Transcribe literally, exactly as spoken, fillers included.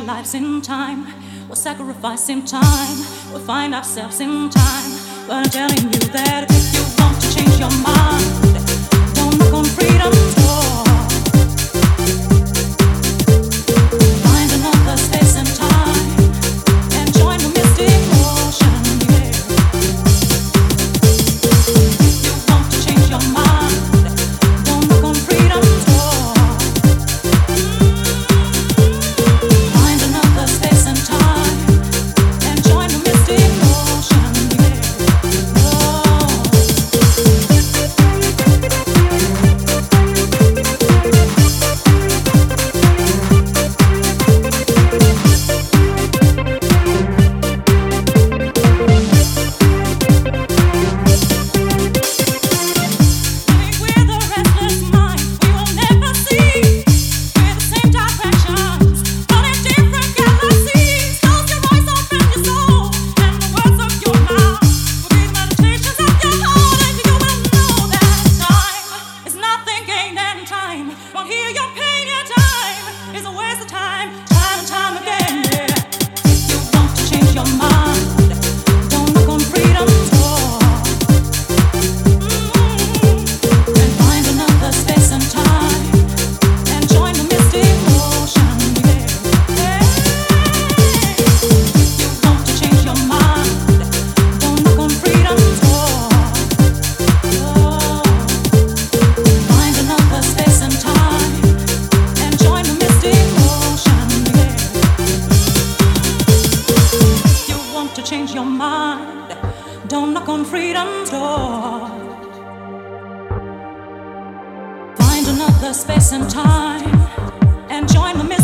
lives in time. We'll sacrifice in time. We'll find ourselves in time. But I'm telling you that if you want to change your mind, don't knock on freedom's door. Find another space and time and join the mystic ocean. Yeah. If you want to change your mind, don't knock on freedom's door. Find another space and time and join the mystic ocean. Yeah. Oh. Change your mind. Don't knock on freedom's door. Find another space and time and join the